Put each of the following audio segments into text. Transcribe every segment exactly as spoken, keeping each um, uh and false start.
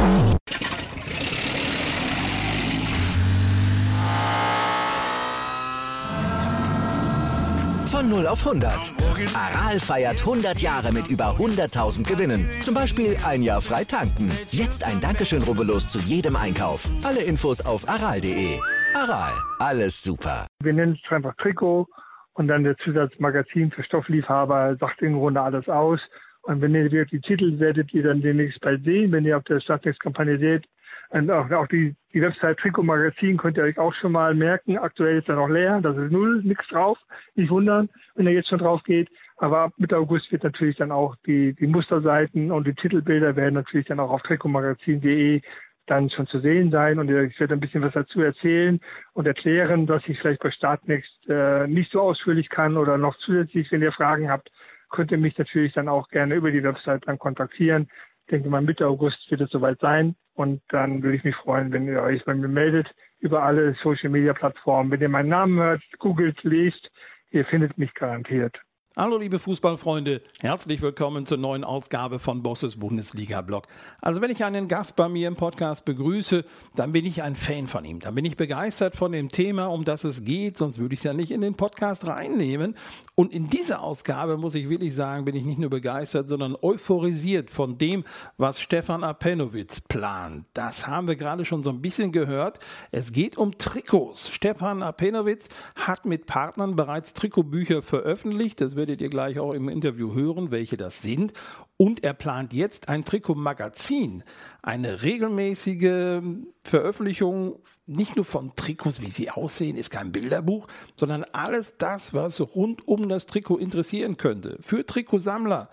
Von null auf hundert. Aral feiert hundert Jahre mit über hunderttausend Gewinnen. Zum Beispiel ein Jahr frei tanken. Jetzt ein Dankeschön, rubbellos zu jedem Einkauf. Alle Infos auf aral punkt de. Aral, alles super. Wir nennen es einfach Trikot und dann der Zusatzmagazin für Stoffliebhaber sagt im Grunde alles aus. Und wenn ihr die Titel werdet ihr dann demnächst bald sehen, wenn ihr auf der Startnext-Kampagne seht. Und auch, auch die, die Website Trikot Magazin könnt ihr euch auch schon mal merken. Aktuell ist er noch leer, das ist null, nichts drauf. Nicht wundern, wenn er jetzt schon drauf geht. Aber ab Mitte August wird natürlich dann auch die, die Musterseiten und die Titelbilder werden natürlich dann auch auf trikotmagazin punkt de dann schon zu sehen sein. Und ich werde ein bisschen was dazu erzählen und erklären, was ich vielleicht bei Startnext äh, nicht so ausführlich kann oder noch zusätzlich, wenn ihr Fragen habt, könnt ihr mich natürlich dann auch gerne über die Website dann kontaktieren. Ich denke mal, Mitte August wird es soweit sein. Und dann würde ich mich freuen, wenn ihr euch bei mir meldet über alle Social-Media-Plattformen. Wenn ihr meinen Namen hört, googelt, lest, ihr findet mich garantiert. Hallo liebe Fußballfreunde, herzlich willkommen zur neuen Ausgabe von Bosses Bundesliga-Blog. Also wenn ich einen Gast bei mir im Podcast begrüße, dann bin ich ein Fan von ihm. Dann bin ich begeistert von dem Thema, um das es geht, sonst würde ich ja nicht in den Podcast reinnehmen. Und in dieser Ausgabe, muss ich wirklich sagen, bin ich nicht nur begeistert, sondern euphorisiert von dem, was Stefan Apenowitz plant. Das haben wir gerade schon so ein bisschen gehört. Es geht um Trikots. Stefan Apenowitz hat mit Partnern bereits Trikotbücher veröffentlicht. Das werdet ihr gleich auch im Interview hören, welche das sind. Und er plant jetzt ein Trikotmagazin, eine regelmäßige Veröffentlichung, nicht nur von Trikots, wie sie aussehen, ist kein Bilderbuch, sondern alles das, was rund um das Trikot interessieren könnte. Für Trikotsammler,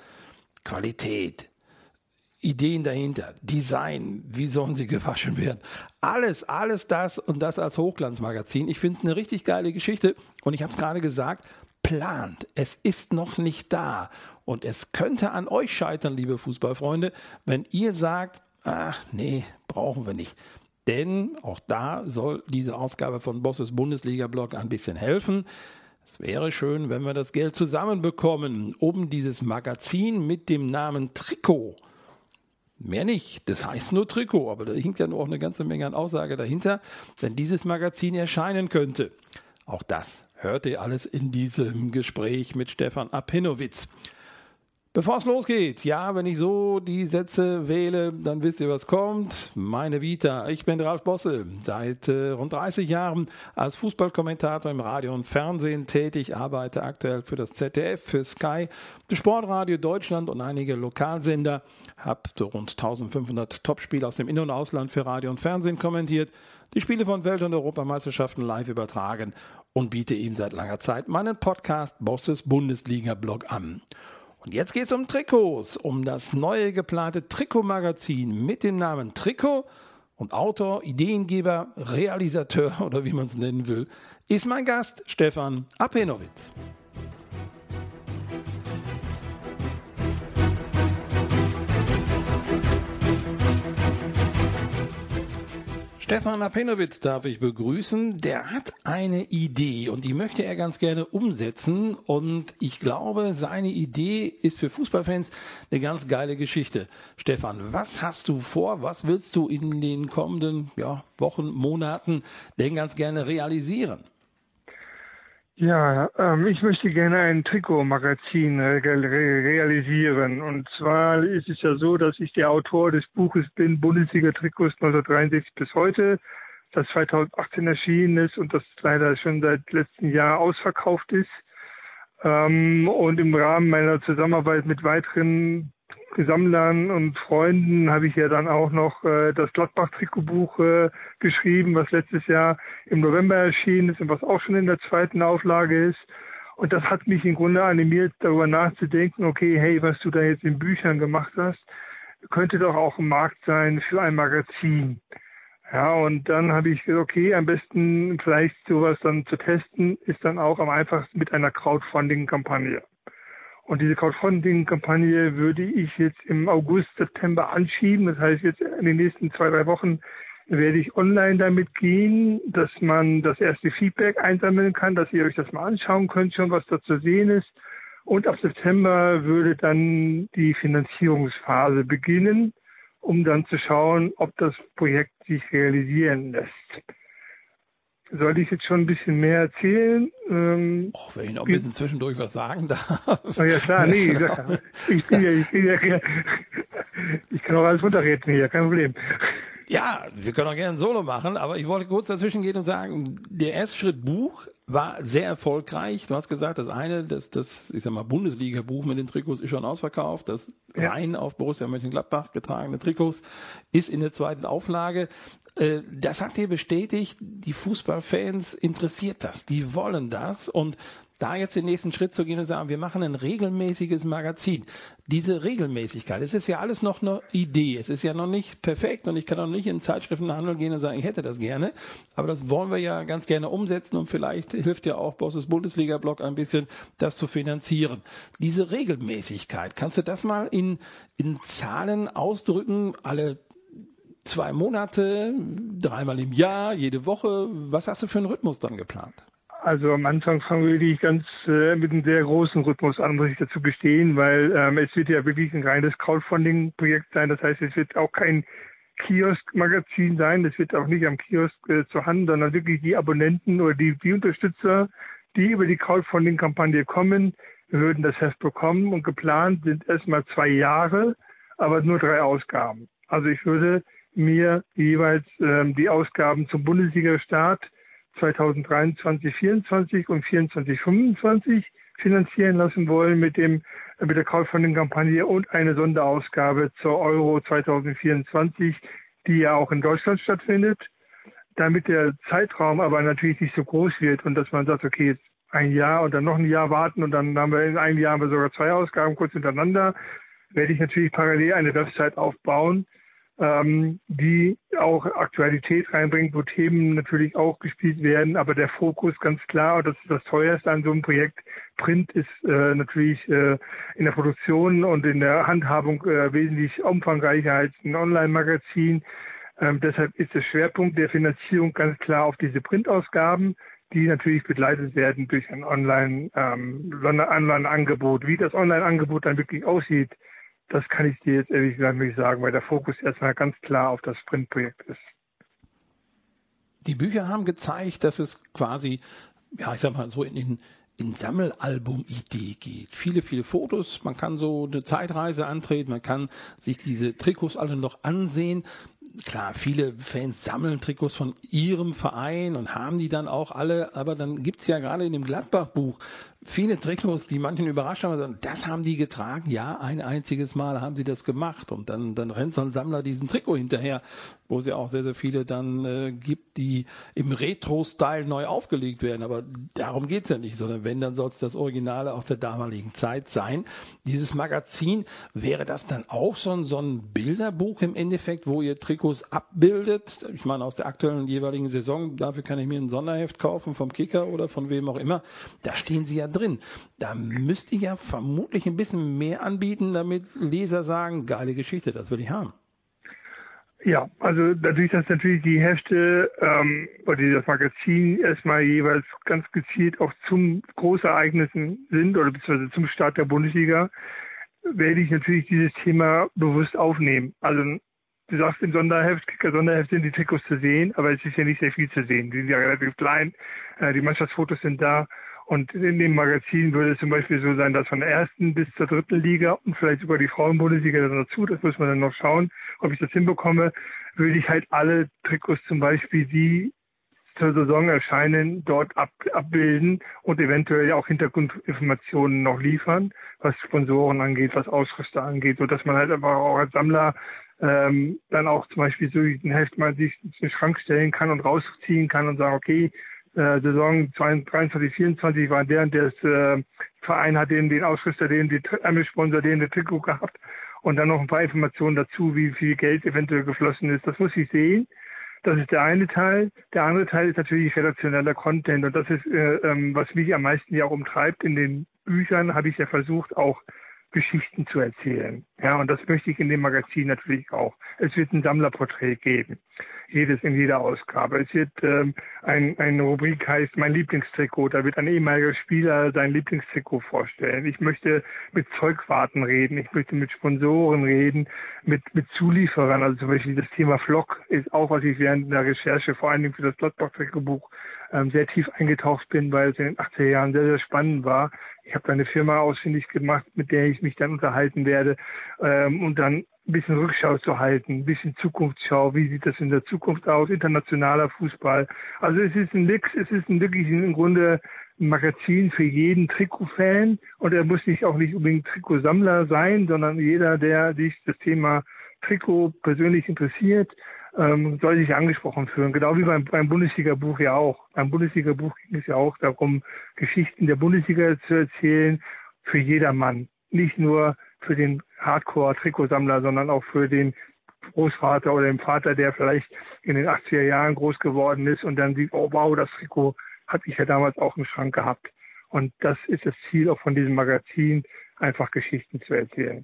Qualität, Ideen dahinter, Design, wie sollen sie gewaschen werden? Alles, alles das und das als Hochglanzmagazin. Ich finde es eine richtig geile Geschichte und ich habe es gerade gesagt, plant. Es ist noch nicht da. Und es könnte an euch scheitern, liebe Fußballfreunde, wenn ihr sagt, ach nee, brauchen wir nicht. Denn auch da soll diese Ausgabe von Bosses Bundesliga-Blog ein bisschen helfen. Es wäre schön, wenn wir das Geld zusammenbekommen, um dieses Magazin mit dem Namen Trikot, mehr nicht, das heißt nur Trikot, aber da hinkt ja nur auch eine ganze Menge an Aussage dahinter, wenn dieses Magazin erscheinen könnte. Auch das hört ihr alles in diesem Gespräch mit Stefan Apenowitz. Bevor es losgeht, ja, wenn ich so die Sätze wähle, dann wisst ihr, was kommt. Meine Vita. Ich bin Ralf Bosse, seit äh, rund dreißig Jahren als Fußballkommentator im Radio und Fernsehen tätig, arbeite aktuell für das Z D F, für Sky, das Sportradio Deutschland und einige Lokalsender, habe rund eintausendfünfhundert Topspiele aus dem In- und Ausland für Radio und Fernsehen kommentiert, die Spiele von Welt- und Europameisterschaften live übertragen und biete ihm seit langer Zeit meinen Podcast Bosses Bundesliga-Blog an. Und jetzt geht es um Trikots, um das neue geplante Trikotmagazin mit dem Namen Trikot. Und Autor, Ideengeber, Realisateur oder wie man es nennen will, ist mein Gast Stefan Apenowitz. Stefan Apenowitz darf ich begrüßen. Der hat eine Idee und die möchte er ganz gerne umsetzen. Und ich glaube, seine Idee ist für Fußballfans eine ganz geile Geschichte. Stefan, was hast du vor? Was willst du in den kommenden ja, Wochen, Monaten denn ganz gerne realisieren? Ja, ähm, ich möchte gerne ein Trikotmagazin re- re- realisieren. Und zwar ist es ja so, dass ich der Autor des Buches bin, Bundesliga-Trikots neunzehnhundertdreiundsechzig bis heute, das zweitausendachtzehn erschienen ist und das leider schon seit letztem Jahr ausverkauft ist. Ähm, und im Rahmen meiner Zusammenarbeit mit weiteren Sammlern und Freunden habe ich ja dann auch noch äh, das Gladbach-Trikotbuch äh, geschrieben, was letztes Jahr im November erschienen ist und was auch schon in der zweiten Auflage ist. Und das hat mich im Grunde animiert, darüber nachzudenken, okay, hey, was du da jetzt in Büchern gemacht hast, könnte doch auch ein Markt sein für ein Magazin. Ja, und dann habe ich gesagt, okay, am besten vielleicht sowas dann zu testen, ist dann auch am einfachsten mit einer Crowdfunding-Kampagne. Und diese Crowdfunding-Kampagne würde ich jetzt im August, September anschieben. Das heißt, jetzt in den nächsten zwei, drei Wochen werde ich online damit gehen, dass man das erste Feedback einsammeln kann, dass ihr euch das mal anschauen könnt, schon was da zu sehen ist. Und ab September würde dann die Finanzierungsphase beginnen. um dann zu schauen, ob das Projekt sich realisieren lässt. Soll ich jetzt schon ein bisschen mehr erzählen? Ähm, Och, wenn ich noch ein bisschen zwischendurch was sagen darf. Oh ja klar, nee, ich, bin ja, ich, bin ja, ich kann auch alles runterreden hier, kein Problem. Ja, wir können auch gerne ein Solo machen, aber ich wollte kurz dazwischen gehen und sagen, der erste Schritt Buch war sehr erfolgreich. Du hast gesagt, das eine, das, das ich sag mal, Bundesliga-Buch mit den Trikots ist schon ausverkauft. Das ja. rein auf Borussia Mönchengladbach getragene Trikots ist in der zweiten Auflage. Das hat dir bestätigt, die Fußballfans interessiert das, die wollen das und da jetzt den nächsten Schritt zu gehen und sagen, wir machen ein regelmäßiges Magazin. Diese Regelmäßigkeit, es ist ja alles noch eine Idee, es ist ja noch nicht perfekt und ich kann auch nicht in den Zeitschriftenhandel gehen und sagen, ich hätte das gerne, aber das wollen wir ja ganz gerne umsetzen und vielleicht hilft ja auch Bosses Bundesliga-Blog ein bisschen, das zu finanzieren. Diese Regelmäßigkeit, kannst du das mal in, in Zahlen ausdrücken, alle zwei Monate, dreimal im Jahr, jede Woche. Was hast du für einen Rhythmus dann geplant? Also am Anfang fangen wir wirklich ganz äh, mit einem sehr großen Rhythmus an, muss ich dazu gestehen, weil ähm, es wird ja wirklich ein reines Crowdfunding-Projekt sein. Das heißt, es wird auch kein Kiosk-Magazin sein. Es wird auch nicht am Kiosk äh, zur Hand, sondern wirklich die Abonnenten oder die, die Unterstützer, die über die Crowdfunding-Kampagne kommen, würden das Heft bekommen. Und geplant sind erstmal zwei Jahre, aber nur drei Ausgaben. Also ich würde mir jeweils ähm, die Ausgaben zum Bundesliga-Start zweitausenddreiundzwanzig vierundzwanzig und vierundzwanzig fünfundzwanzig finanzieren lassen wollen mit dem mit der Crowdfunding-Kampagne und eine Sonderausgabe zur Euro zweitausendvierundzwanzig, die ja auch in Deutschland stattfindet, damit der Zeitraum aber natürlich nicht so groß wird und dass man sagt, okay, jetzt ein Jahr und dann noch ein Jahr warten und dann haben wir in einem Jahr haben wir sogar zwei Ausgaben kurz hintereinander, werde ich natürlich parallel eine Website aufbauen, ähm, die auch Aktualität reinbringt, wo Themen natürlich auch gespielt werden, aber der Fokus ganz klar, und das ist das Teuerste an so einem Projekt, Print ist äh, natürlich äh, in der Produktion und in der Handhabung äh, wesentlich umfangreicher als ein Online-Magazin. Ähm, deshalb ist der Schwerpunkt der Finanzierung ganz klar auf diese Printausgaben, die natürlich begleitet werden durch ein Online, ähm, Online-Angebot. Wie das Online-Angebot dann wirklich aussieht, das kann ich dir jetzt ehrlich gesagt nicht sagen, weil der Fokus erstmal ganz klar auf das Sprintprojekt ist. Die Bücher haben gezeigt, dass es quasi, ja, ich sag mal so in, in, in Sammelalbum-Idee geht. Viele, viele Fotos, man kann so eine Zeitreise antreten, man kann sich diese Trikots alle noch ansehen. Klar, viele Fans sammeln Trikots von ihrem Verein und haben die dann auch alle, aber dann gibt's ja gerade in dem Gladbach-Buch viele Trikots, die manchen überrascht haben und sagen, das haben die getragen, ja, ein einziges Mal haben sie das gemacht und dann, dann rennt so ein Sammler diesem Trikot hinterher, wo es ja auch sehr, sehr viele dann äh, gibt, die im Retro-Style neu aufgelegt werden, aber darum geht's ja nicht, sondern wenn, dann soll es das Originale aus der damaligen Zeit sein. Dieses Magazin, wäre das dann auch so ein, so ein Bilderbuch im Endeffekt, wo ihr Trikots abbildet? Ich meine, aus der aktuellen jeweiligen Saison, dafür kann ich mir ein Sonderheft kaufen vom Kicker oder von wem auch immer, da stehen sie ja drin. Da müsst ihr ja vermutlich ein bisschen mehr anbieten, damit Leser sagen, geile Geschichte, das will ich haben. Ja, also dadurch, dass natürlich die Hefte ähm, oder das Magazin erstmal jeweils ganz gezielt auch zum Großereignissen sind oder beziehungsweise zum Start der Bundesliga, werde ich natürlich dieses Thema bewusst aufnehmen. Also du sagst im Sonderheft, Kicker-Sonderheft sind die Trikots zu sehen, aber es ist ja nicht sehr viel zu sehen. Die sind ja relativ klein, äh, die Mannschaftsfotos sind da. Und in dem Magazin würde es zum Beispiel so sein, dass von der ersten bis zur dritten Liga und vielleicht sogar die Frauenbundesliga dazu, das muss man dann noch schauen, ob ich das hinbekomme, würde ich halt alle Trikots zum Beispiel, die zur Saison erscheinen, dort ab, abbilden und eventuell auch Hintergrundinformationen noch liefern, was Sponsoren angeht, was Ausrüster angeht, sodass man halt einfach auch als Sammler ähm, dann auch zum Beispiel so ein Heft mal sich in den Schrank stellen kann und rausziehen kann und sagen, okay, Äh, Saison dreiundzwanzig vierundzwanzig war der und der äh, Verein hat den, den Ausrüster, den, den Ärmelsponsor, den, den Trikot gehabt und dann noch ein paar Informationen dazu, wie viel Geld eventuell geflossen ist. Das muss ich sehen. Das ist der eine Teil. Der andere Teil ist natürlich redaktioneller Content und das ist, äh, ähm, was mich am meisten ja auch umtreibt. In den Büchern habe ich ja versucht, auch Geschichten zu erzählen. Ja, und das möchte ich in dem Magazin natürlich auch. Es wird ein Sammlerporträt geben. Jedes in jeder Ausgabe. Es wird ähm, ein, eine Rubrik heißt Mein Lieblingstrikot. Da wird ein ehemaliger Spieler sein Lieblingstrikot vorstellen. Ich möchte mit Zeugwarten reden. Ich möchte mit Sponsoren reden, mit, mit Zulieferern. Also zum Beispiel das Thema Flock ist auch, was ich während der Recherche, vor allem für das Gladbach-Trikotbuch, ähm, sehr tief eingetaucht bin, weil es in den achtziger Jahren sehr, sehr spannend war. Ich habe da eine Firma ausfindig gemacht, mit der ich mich dann unterhalten werde, ähm, und dann ein bisschen Rückschau zu halten, ein bisschen Zukunftsschau. Wie sieht das in der Zukunft aus? Internationaler Fußball. Also es ist ein Mix, es ist ein wirklich im Grunde ein Magazin für jeden Trikotfan, und er muss nicht auch nicht unbedingt Trikotsammler sein, sondern jeder, der sich das Thema Trikot persönlich interessiert, ähm, soll sich angesprochen fühlen. Genau wie beim, beim Bundesliga-Buch ja auch. Beim Bundesliga-Buch ging es ja auch darum, Geschichten der Bundesliga zu erzählen für jedermann. Nicht nur für den Hardcore-Trikotsammler, sondern auch für den Großvater oder den Vater, der vielleicht in den achtziger Jahren groß geworden ist und dann sieht, oh wow, das Trikot hatte ich ja damals auch im Schrank gehabt. Und das ist das Ziel auch von diesem Magazin, einfach Geschichten zu erzählen.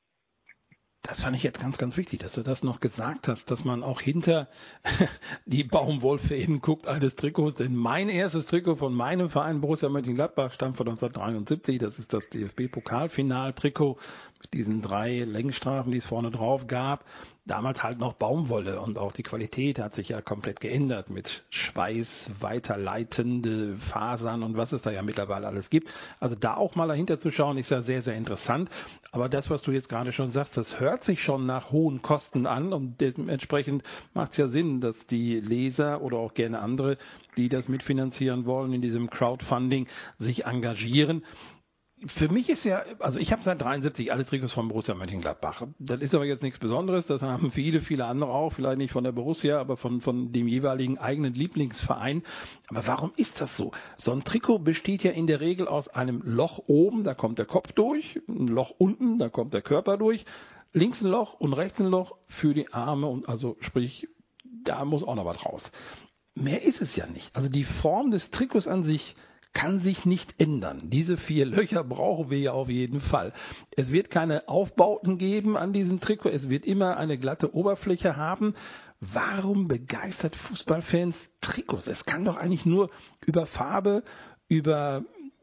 Das fand ich jetzt ganz, ganz wichtig, dass du das noch gesagt hast, dass man auch hinter die Baumwollfäden guckt eines Trikots. Denn mein erstes Trikot von meinem Verein Borussia Mönchengladbach stammt von neunzehnhundertdreiundsiebzig. Das ist das D F B-Pokalfinal-Trikot mit diesen drei Längsstreifen, die es vorne drauf gab. Damals halt noch Baumwolle, und auch die Qualität hat sich ja komplett geändert mit Schweiß, weiterleitende Fasern und was es da ja mittlerweile alles gibt. Also da auch mal dahinter zu schauen, ist ja sehr, sehr interessant. Aber das, was du jetzt gerade schon sagst, das hört sich schon nach hohen Kosten an, und dementsprechend macht es ja Sinn, dass die Leser oder auch gerne andere, die das mitfinanzieren wollen, in diesem Crowdfunding sich engagieren. Für mich ist ja, also ich habe seit dreiundsiebzig alle Trikots von Borussia Mönchengladbach. Das ist aber jetzt nichts Besonderes, das haben viele, viele andere auch, vielleicht nicht von der Borussia, aber von, von dem jeweiligen eigenen Lieblingsverein. Aber warum ist das so? So ein Trikot besteht ja in der Regel aus einem Loch oben, da kommt der Kopf durch, ein Loch unten, da kommt der Körper durch, links ein Loch und rechts ein Loch für die Arme, und also sprich, da muss auch noch was raus. Mehr ist es ja nicht. Also die Form des Trikots an sich kann sich nicht ändern. Diese vier Löcher brauchen wir ja auf jeden Fall. Es wird keine Aufbauten geben an diesem Trikot. Es wird immer eine glatte Oberfläche haben. Warum begeistert Fußballfans Trikots? Es kann doch eigentlich nur über Farbe, über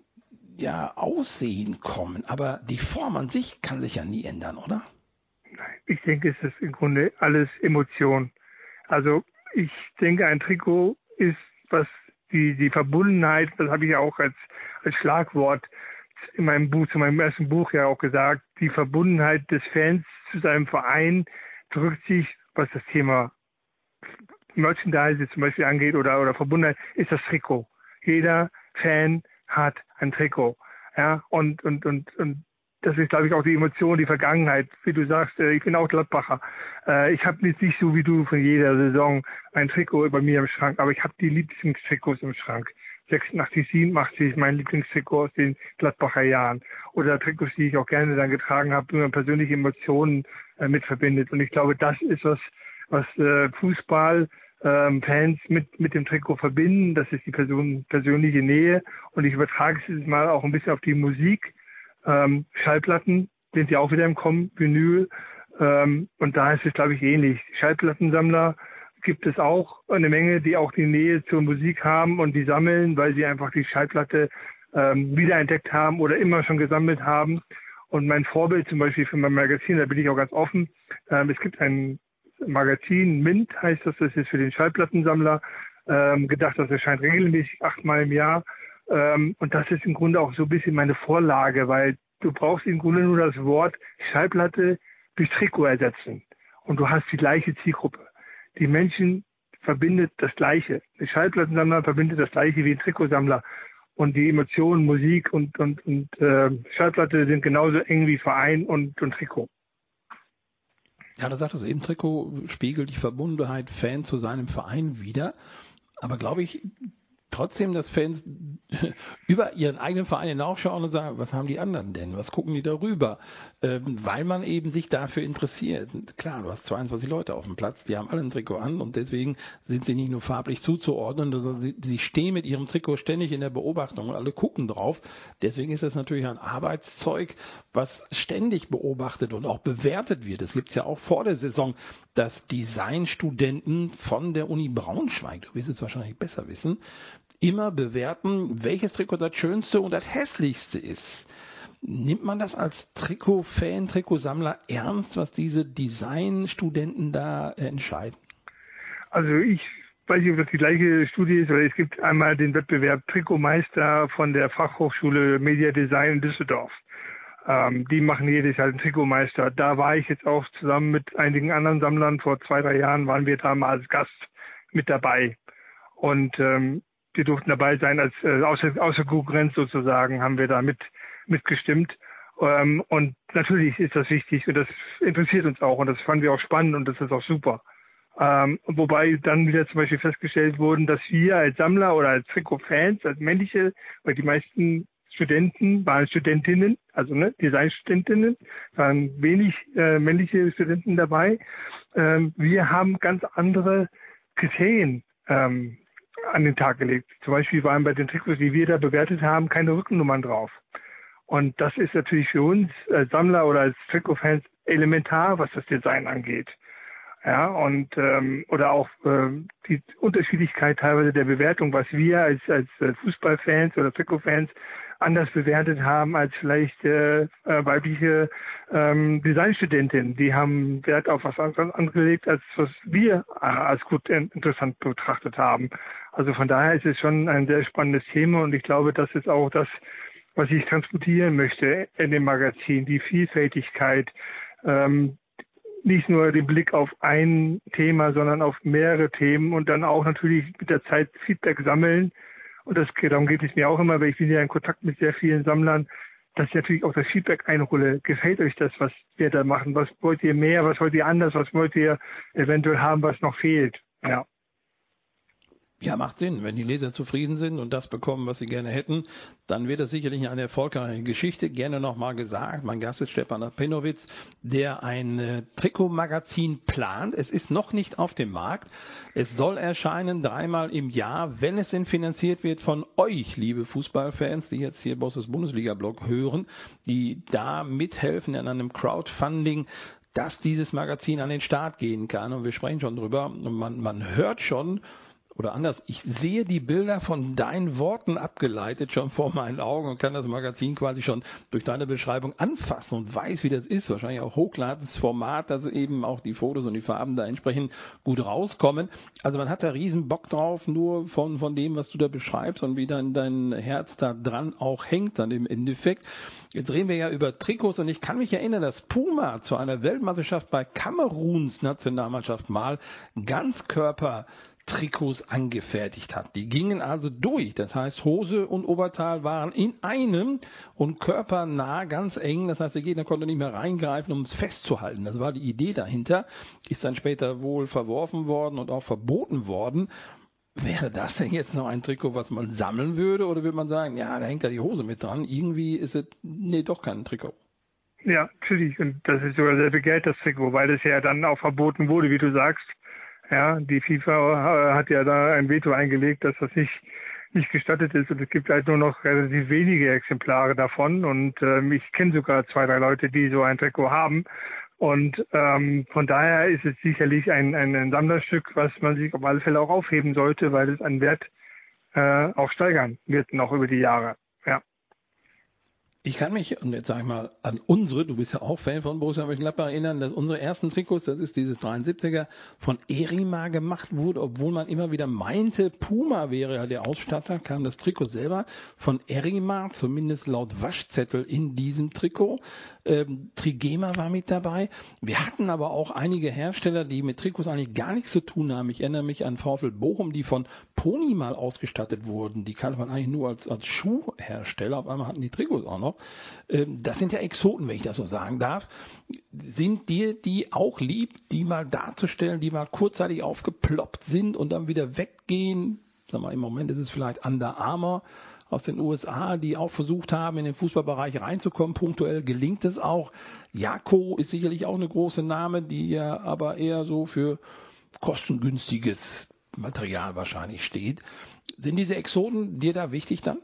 ja, Aussehen kommen. Aber die Form an sich kann sich ja nie ändern, oder? Ich denke, es ist im Grunde alles Emotion. Also ich denke, ein Trikot ist was Die, die Verbundenheit, das habe ich ja auch als, als Schlagwort in meinem Buch, zu meinem ersten Buch ja auch gesagt, die Verbundenheit des Fans zu seinem Verein drückt sich, was das Thema Merchandise zum Beispiel angeht oder, oder Verbundenheit, ist das Trikot. Jeder Fan hat ein Trikot. Ja, und, und, und, und das ist, glaube ich, auch die Emotion, die Vergangenheit. Wie du sagst, ich bin auch Gladbacher. Ich habe nicht so wie du von jeder Saison ein Trikot bei mir im Schrank, aber ich habe die Lieblingstrikots im Schrank. sechsundachtzig, siebenundachtzig, mein Lieblingstrikot aus den Gladbacher Jahren. Oder Trikots, die ich auch gerne dann getragen habe, die man persönliche Emotionen äh, mit verbindet. Und ich glaube, das ist was, was äh, Fußball ähm, Fans mit, mit dem Trikot verbinden. Das ist die Person, persönliche Nähe. Und ich übertrage es jetzt mal auch ein bisschen auf die Musik. Ähm, Schallplatten sind ja auch wieder im Kommen, Vinyl. Ähm, und da ist es, glaube ich, ähnlich. Schallplattensammler gibt es auch eine Menge, die auch die Nähe zur Musik haben und die sammeln, weil sie einfach die Schallplatte ähm, wiederentdeckt haben oder immer schon gesammelt haben. Und mein Vorbild zum Beispiel für mein Magazin, da bin ich auch ganz offen, ähm, es gibt ein Magazin, Mint heißt das, das ist für den Schallplattensammler ähm, gedacht, das erscheint regelmäßig achtmal im Jahr. Ähm, und das ist im Grunde auch so ein bisschen meine Vorlage, weil du brauchst im Grunde nur das Wort Schallplatte durch Trikot ersetzen. Und du hast die gleiche Zielgruppe. Die Menschen verbindet das Gleiche. Der Schallplattensammler verbindet das Gleiche wie ein Trikotsammler. Und die Emotionen, Musik und, und, und äh, Schallplatte sind genauso eng wie Verein und, und Trikot. Ja, da sagt es eben, Trikot spiegelt die Verbundenheit Fan zu seinem Verein wider. Aber glaube ich, trotzdem, dass Fans über ihren eigenen Verein hinaufschauen und sagen, was haben die anderen denn? Was gucken die darüber? Ähm, weil man eben sich dafür interessiert. Klar, du hast zweiundzwanzig Leute auf dem Platz, die haben alle ein Trikot an und deswegen sind sie nicht nur farblich zuzuordnen, sondern sie, sie stehen mit ihrem Trikot ständig in der Beobachtung und alle gucken drauf. Deswegen ist das natürlich ein Arbeitszeug, was ständig beobachtet und auch bewertet wird. Es gibt es ja auch vor der Saison, dass Designstudenten von der Uni Braunschweig, du wirst es wahrscheinlich besser wissen, immer bewerten, welches Trikot das schönste und das hässlichste ist. Nimmt man das als Trikot-Fan, Trikotsammler ernst, was diese Designstudenten da entscheiden? Also ich weiß nicht, ob das die gleiche Studie ist, aber es gibt einmal den Wettbewerb Trikotmeister von der Fachhochschule Media Design in Düsseldorf. Ähm, die machen jedes Jahr den Trikotmeister. Da war ich jetzt auch zusammen mit einigen anderen Sammlern, vor zwei, drei Jahren waren wir da mal als Gast mit dabei. Und ähm, wir durften dabei sein, als äh, außer, außer Konkurrenz sozusagen, haben wir da mit mitgestimmt. Ähm, und natürlich ist das wichtig und das interessiert uns auch und das fanden wir auch spannend und das ist auch super. Ähm, wobei dann wieder zum Beispiel festgestellt wurden, dass wir als Sammler oder als Trikotfans, als männliche, weil die meisten Studenten waren Studentinnen, also ne, Designstudentinnen, waren wenig äh, männliche Studenten dabei. Ähm, wir haben ganz andere Kriterien ähm, an den Tag gelegt. Zum Beispiel waren bei den Trikots, die wir da bewertet haben, keine Rückennummern drauf. Und das ist natürlich für uns als Sammler oder als Trikotfans elementar, was das Design angeht. Ja, und ähm, oder auch ähm, die Unterschiedlichkeit teilweise der Bewertung, was wir als als Fußballfans oder Trikotfans anders bewertet haben als vielleicht äh, äh, weibliche ähm, Designstudentinnen. Die haben Wert auf was anderes angelegt, als was wir äh, als gut äh, interessant betrachtet haben. Also von daher ist es schon ein sehr spannendes Thema und ich glaube, das ist auch das, was ich transportieren möchte in dem Magazin, die Vielfältigkeit, ähm, nicht nur den Blick auf ein Thema, sondern auf mehrere Themen und dann auch natürlich mit der Zeit Feedback sammeln. Und das, darum geht es mir auch immer, weil ich bin ja in Kontakt mit sehr vielen Sammlern, dass ich natürlich auch das Feedback einhole. Gefällt euch das, was wir da machen? Was wollt ihr mehr? Was wollt ihr anders? Was wollt ihr eventuell haben, was noch fehlt? Ja. Ja, macht Sinn. Wenn die Leser zufrieden sind und das bekommen, was sie gerne hätten, dann wird das sicherlich eine erfolgreiche Geschichte. Gerne nochmal gesagt, mein Gast ist Stefan Apenowitz, der ein äh, Trikotmagazin plant. Es ist noch nicht auf dem Markt. Es soll erscheinen dreimal im Jahr, wenn es denn finanziert wird von euch, liebe Fußballfans, die jetzt hier Bosses Bundesliga-Blog hören, die da mithelfen in einem Crowdfunding, dass dieses Magazin an den Start gehen kann. Und wir sprechen schon drüber. Und man, man hört schon, oder anders, ich sehe die Bilder von deinen Worten abgeleitet schon vor meinen Augen und kann das Magazin quasi schon durch deine Beschreibung anfassen und weiß, wie das ist. Wahrscheinlich auch hochlades Format, dass eben auch die Fotos und die Farben da entsprechend gut rauskommen. Also man hat da riesen Bock drauf, nur von, von dem, was du da beschreibst und wie dann dein Herz da dran auch hängt dann im Endeffekt. Jetzt reden wir ja über Trikots und ich kann mich erinnern, dass Puma zu einer Weltmeisterschaft bei Kameruns Nationalmannschaft mal Ganzkörper Trikots angefertigt hat. Die gingen also durch. Das heißt, Hose und Oberteil waren in einem und körpernah ganz eng. Das heißt, der Gegner konnte nicht mehr reingreifen, um es festzuhalten. Das war die Idee dahinter. Ist dann später wohl verworfen worden und auch verboten worden. Wäre das denn jetzt noch ein Trikot, was man sammeln würde? Oder würde man sagen, ja, da hängt ja die Hose mit dran. Irgendwie ist es, nee, doch kein Trikot. Ja, natürlich. Und das ist sogar sehr begehrt, das Trikot, weil es ja dann auch verboten wurde, wie du sagst. Ja, die FIFA hat ja da ein Veto eingelegt, dass das nicht nicht gestattet ist und es gibt halt nur noch relativ wenige Exemplare davon und ähm, ich kenne sogar zwei, drei Leute, die so ein Trikot haben und ähm, von daher ist es sicherlich ein, ein, ein Sammlerstück, was man sich auf alle Fälle auch aufheben sollte, weil es an Wert äh, auch steigern wird noch über die Jahre. Ja. Ich kann mich, und jetzt sage ich mal, an unsere, du bist ja auch Fan von Borussia Mönchengladbach, erinnern, dass unsere ersten Trikots, das ist dieses dreiundsiebziger, von Erima gemacht wurde, obwohl man immer wieder meinte, Puma wäre ja der Ausstatter, kam das Trikot selber von Erima, zumindest laut Waschzettel in diesem Trikot. Ähm, Trigema war mit dabei. Wir hatten aber auch einige Hersteller, die mit Trikots eigentlich gar nichts zu tun haben. Ich erinnere mich an VfL Bochum, die von Pony mal ausgestattet wurden. Die kannte man eigentlich nur als, als Schuhhersteller. Auf einmal hatten die Trikots auch noch. Ähm, das sind ja Exoten, wenn ich das so sagen darf. Sind dir die auch lieb, die mal darzustellen, die mal kurzzeitig aufgeploppt sind und dann wieder weggehen? sag mal, im Moment ist es vielleicht Under Armour aus den U S A, die auch versucht haben, in den Fußballbereich reinzukommen. Punktuell gelingt es auch. Jako ist sicherlich auch eine große Name, die ja aber eher so für kostengünstiges Material wahrscheinlich steht. Sind diese Exoten dir da wichtig dann?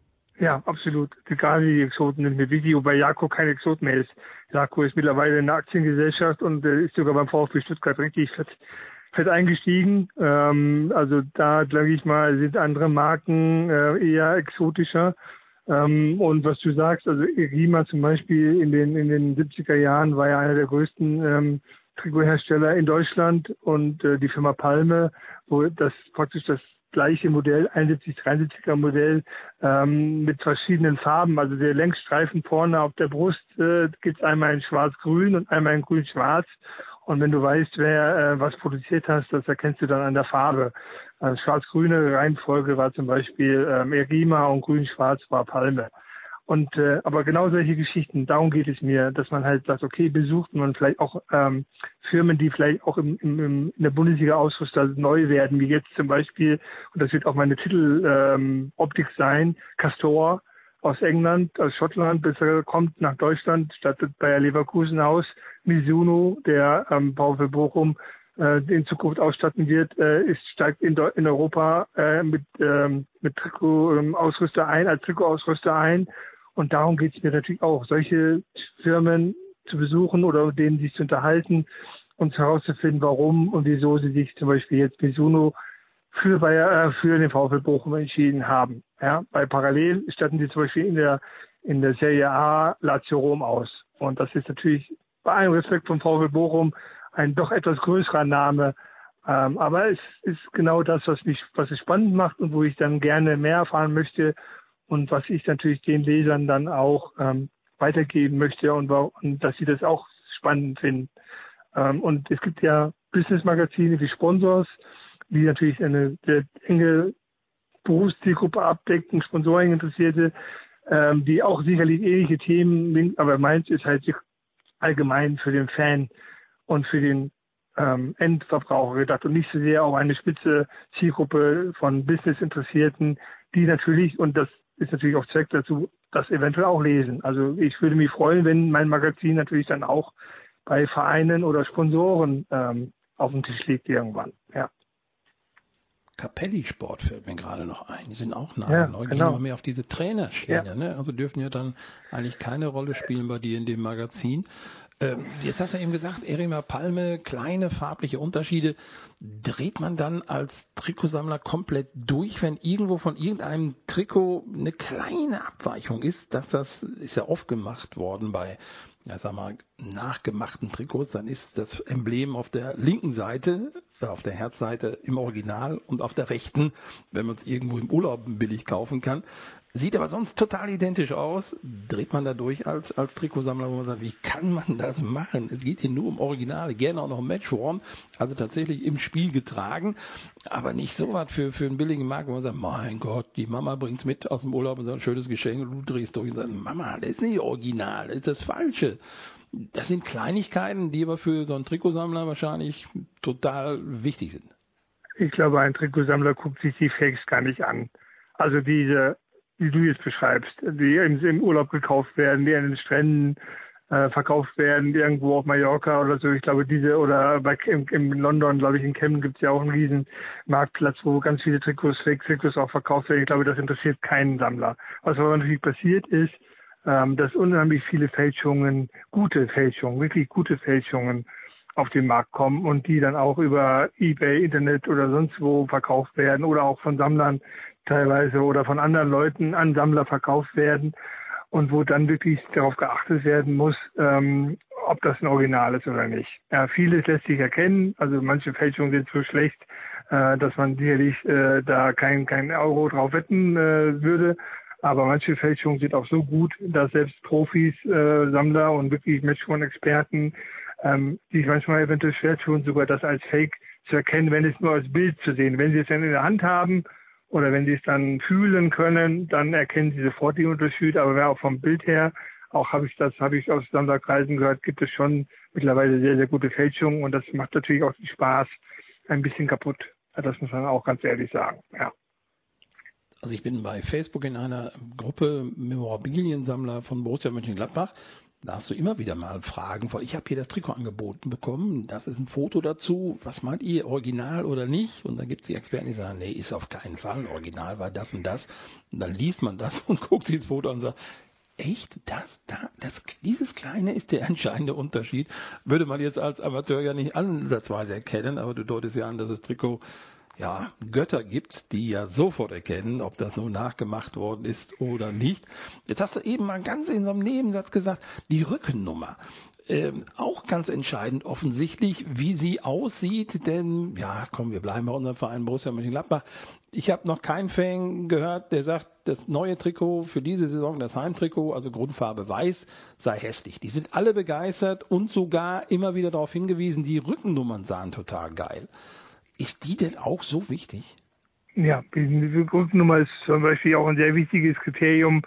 Ja, absolut. Egal wie die Exoten sind mir wichtig, wobei Jako kein Exot mehr ist. Jako ist mittlerweile eine Aktiengesellschaft und äh, ist sogar beim VfB Stuttgart richtig fett, fett eingestiegen. Ähm, also da, sage ich mal, sind andere Marken äh, eher exotischer. Ähm, und was du sagst, also Rima zum Beispiel in den in den siebziger Jahren war ja einer der größten ähm, Trikothersteller in Deutschland und äh, die Firma Palme, wo das praktisch das gleiche Modell, einundsiebzig dreiundsiebziger Modell ähm, mit verschiedenen Farben, also der Längsstreifen vorne auf der Brust äh, gibt es einmal in schwarz-grün und einmal in grün-schwarz. Und wenn du weißt, wer äh, was produziert hast, das erkennst du dann an der Farbe. Also schwarz-grüne Reihenfolge war zum Beispiel ähm, Erima und grün-schwarz war Palme. Und äh, aber genau solche Geschichten, darum geht es mir, dass man halt sagt, okay, besucht man vielleicht auch ähm, Firmen, die vielleicht auch im, im, im, in der Bundesliga Ausrüster neu werden, wie jetzt zum Beispiel, und das wird auch meine Titeloptik ähm, sein, Castor aus England, aus Schottland, bis er kommt nach Deutschland, stattet bei Leverkusen aus, Mizuno, der ähm, VfL Bochum äh, in Zukunft ausstatten wird, äh, ist steigt in, in Europa äh, mit ähm, mit Trikot-Ausrüster ein, als Trikot-Ausrüster ein. Und darum geht es mir natürlich auch, solche Firmen zu besuchen oder mit denen sich zu unterhalten und herauszufinden, warum und wieso sie sich zum Beispiel jetzt Mizuno für, Bayer, für den VfL Bochum entschieden haben. Ja, bei parallel statten sie zum Beispiel in der in der Serie A Lazio Rom aus. Und das ist natürlich bei allem Respekt vom VfL Bochum ein doch etwas größerer Name. Ähm, aber es ist genau das, was mich, was es spannend macht und wo ich dann gerne mehr erfahren möchte und was ich natürlich den Lesern dann auch ähm, weitergeben möchte und, und dass sie das auch spannend finden. Ähm, und es gibt ja Business-Magazine wie Sponsors, die natürlich eine sehr enge Berufszielgruppe abdecken, Sponsoring-Interessierte, ähm, die auch sicherlich ähnliche Themen, aber meins ist halt allgemein für den Fan und für den ähm, Endverbraucher gedacht und nicht so sehr auf eine spitze Zielgruppe von Business-Interessierten, die natürlich, und das ist natürlich auch Zweck dazu, das eventuell auch lesen. Also ich würde mich freuen, wenn mein Magazin natürlich dann auch bei Vereinen oder Sponsoren ähm, auf dem Tisch liegt irgendwann. Ja. Capelli Sport fällt mir gerade noch ein. Die sind auch ja, neu. Genau. Gehen wir mehr auf diese Trainerschiene. Ja. Ne? Also dürfen ja dann eigentlich keine Rolle spielen bei dir in dem Magazin. Ähm, jetzt hast du eben gesagt, Erima Palme, kleine farbliche Unterschiede. Dreht man dann als Trikotsammler komplett durch, wenn irgendwo von irgendeinem Trikot eine kleine Abweichung ist? Dass das ist ja oft gemacht worden bei, ja, sag mal, nachgemachten Trikots. Dann ist das Emblem auf der linken Seite, äh, auf der Herzseite im Original und auf der rechten, wenn man es irgendwo im Urlaub billig kaufen kann. Sieht aber sonst total identisch aus. Dreht man da durch als, als Trikotsammler, wo man sagt, wie kann man das machen? Es geht hier nur um Originale, gerne auch noch Matchworn, also tatsächlich im Spiel getragen, aber nicht so was für, für einen billigen Markt, wo man sagt, mein Gott, die Mama bringt's mit aus dem Urlaub und sagt, ein schönes Geschenk und du drehst durch und sagst, Mama, das ist nicht original, das ist das Falsche. Das sind Kleinigkeiten, die aber für so einen Trikotsammler wahrscheinlich total wichtig sind. Ich glaube, ein Trikotsammler guckt sich die Fakes gar nicht an. Also diese, wie du jetzt beschreibst, die im, im Urlaub gekauft werden, die an den Stränden äh, verkauft werden, irgendwo auf Mallorca oder so. Ich glaube, diese, oder bei im, in London, glaube ich, in Camden gibt es ja auch einen riesen Marktplatz, wo ganz viele Trikots, Fake-Trikots auch verkauft werden. Ich glaube, das interessiert keinen Sammler. Was aber natürlich passiert ist, ähm, dass unheimlich viele Fälschungen, gute Fälschungen, wirklich gute Fälschungen auf den Markt kommen und die dann auch über eBay, Internet oder sonst wo verkauft werden oder auch von Sammlern teilweise oder von anderen Leuten an Sammler verkauft werden und wo dann wirklich darauf geachtet werden muss, ähm, ob das ein Original ist oder nicht. Ja, vieles lässt sich erkennen, also manche Fälschungen sind so schlecht, äh, dass man sicherlich äh, da kein, kein Euro drauf wetten äh, würde, aber manche Fälschungen sind auch so gut, dass selbst Profis, äh, Sammler und wirklich Matchworn-Experten ähm, die manchmal eventuell schwer tun, sogar das als Fake zu erkennen, wenn es nur als Bild zu sehen. Wenn sie es dann in der Hand haben oder wenn sie es dann fühlen können, dann erkennen sie sofort die Unterschiede. Aber wer auch vom Bild her, auch habe ich das, habe ich aus Sammlerkreisen gehört, gibt es schon mittlerweile sehr, sehr gute Fälschungen und das macht natürlich auch den Spaß ein bisschen kaputt. Das muss man auch ganz ehrlich sagen, ja. Also ich bin bei Facebook in einer Gruppe Memorabiliensammler von Borussia Mönchengladbach. Da hast du immer wieder mal Fragen von, ich habe hier das Trikot angeboten bekommen, das ist ein Foto dazu, was meint ihr, Original oder nicht? Und dann gibt es die Experten, die sagen, nee, ist auf keinen Fall, Original war das und das. Und dann liest man das und guckt sich das Foto an und sagt, echt, das, da, das, dieses Kleine ist der entscheidende Unterschied. Würde man jetzt als Amateur ja nicht ansatzweise erkennen, aber du deutest ja an, dass das Trikot ja, Götter gibt, die ja sofort erkennen, ob das nun nachgemacht worden ist oder nicht. Jetzt hast du eben mal ganz in so einem Nebensatz gesagt, die Rückennummer. Ähm, auch ganz entscheidend offensichtlich, wie sie aussieht, denn, ja, komm, wir bleiben bei unserem Verein Borussia Mönchengladbach. Ich habe noch keinen Fan gehört, der sagt, das neue Trikot für diese Saison, das Heimtrikot, also Grundfarbe weiß, sei hässlich. Die sind alle begeistert und sogar immer wieder darauf hingewiesen, die Rückennummern sahen total geil. Ist die denn auch so wichtig? Ja, diese Grundnummer ist zum Beispiel auch ein sehr wichtiges Kriterium